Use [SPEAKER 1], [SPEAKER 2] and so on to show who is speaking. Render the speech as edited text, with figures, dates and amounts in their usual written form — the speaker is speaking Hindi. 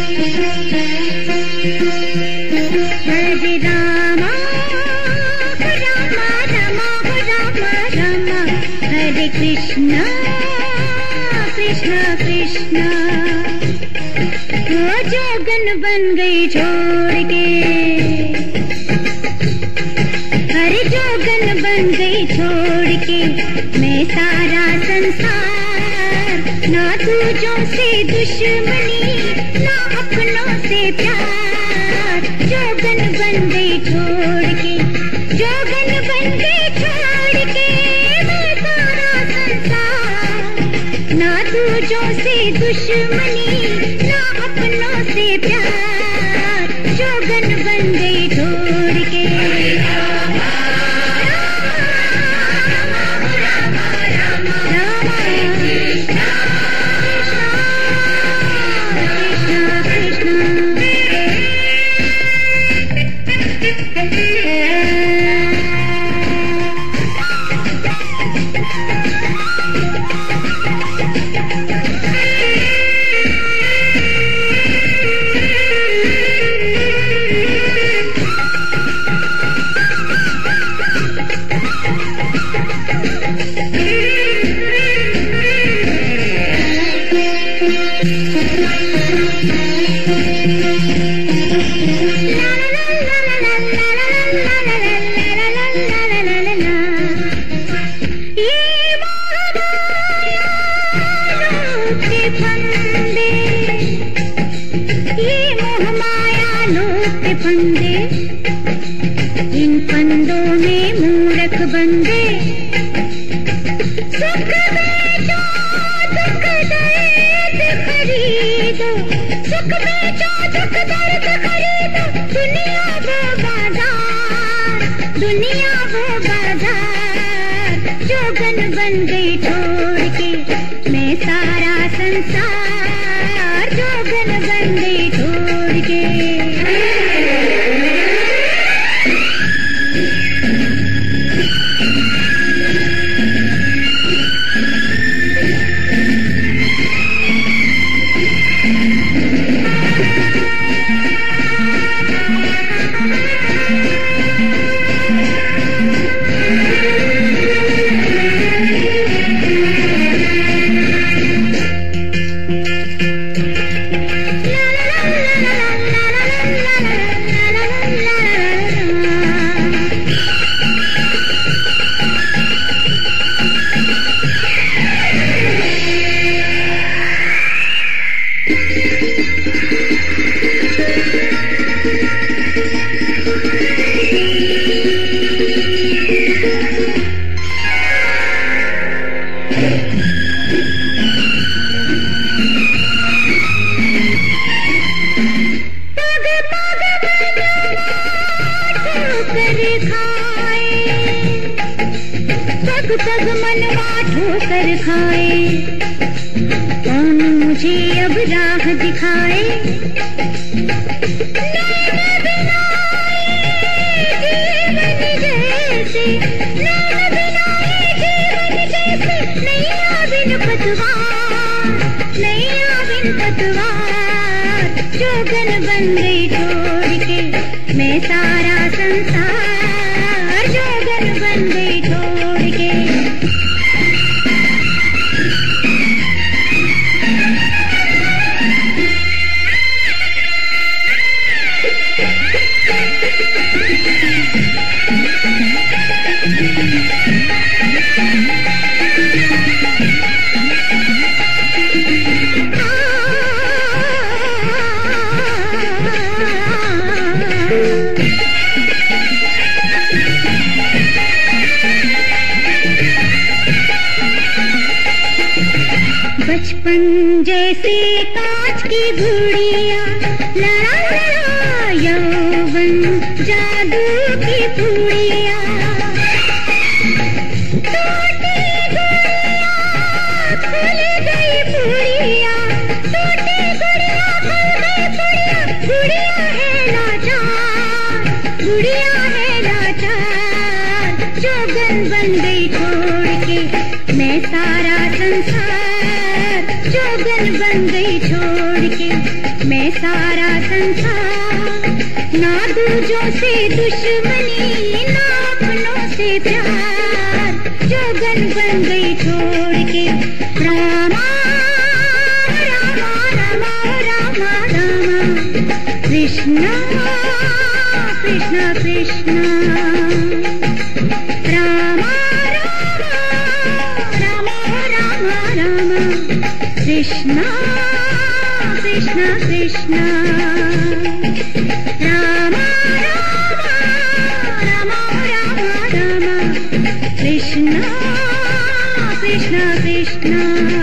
[SPEAKER 1] हरे रामा रामा रामा रामा रामा, हरे कृष्णा कृष्णा कृष्णा। वो जोगन बन गई छोड़ के, हरे जोगन बन गई छोड़ के मैं सारा संसार। ना दूजों से दुश्मनी ना अपनों से प्यार, जोगन बन गई छोड़ के, जोगन बन गई छोड़ के मैं सारा संसार। ना दूजों से दुश्मनी ना अपनों से प्यार, जोगन बन गई छोड़ के। फंदे इन फंदों में मूर्ख बंदे, सुख बेचो दुख दर्द खरीदो, सुख बेचो दुख दर्द खरीदो, दुनिया वो बाजार, दुनिया वो बाजार। जोगन बन गई छोड़ के मैं सारा संसार, जोगन बन गई छोड़ के। तग मनवा ठोकर खाए, कौन मुझे अब राह दिखाए। नैन बिनाए जीवन जैसे, नैन बिनाए जीवन जैसे, नैया बिन पतवार, नैया बिन पतवार। जोगन बन गई छोड़ के मैं सारा संसार, जोगन बन गई छोड़ के। बचपन जैसे कांच की गुड़िया, लड़ा लड़ा यौवन जादू की पूड़िया। टूटी गुड़िया खुल गई पूड़िया, टूटी गुड़िया खुल गई पूड़िया। गुड़िया है लाचार, गुड़िया है लाचार। जोगन बन गई छोड़ के मैं सारा संसार, जोगन बन गई छोड़ के मैं सारा संसार, ना दूजों से दुश्मनी ना अपनों से प्यार, जोगन बन गई छोड़ के रामा रामा रामा रामा रामा, कृष्णा कृष्णा कृष्णा, रामा रामा रामा रामा रामा, कृष्णा कृष्णा कृष्णा, रामा रामा रामा रामा रामा, कृष्णा कृष्णा कृष्णा।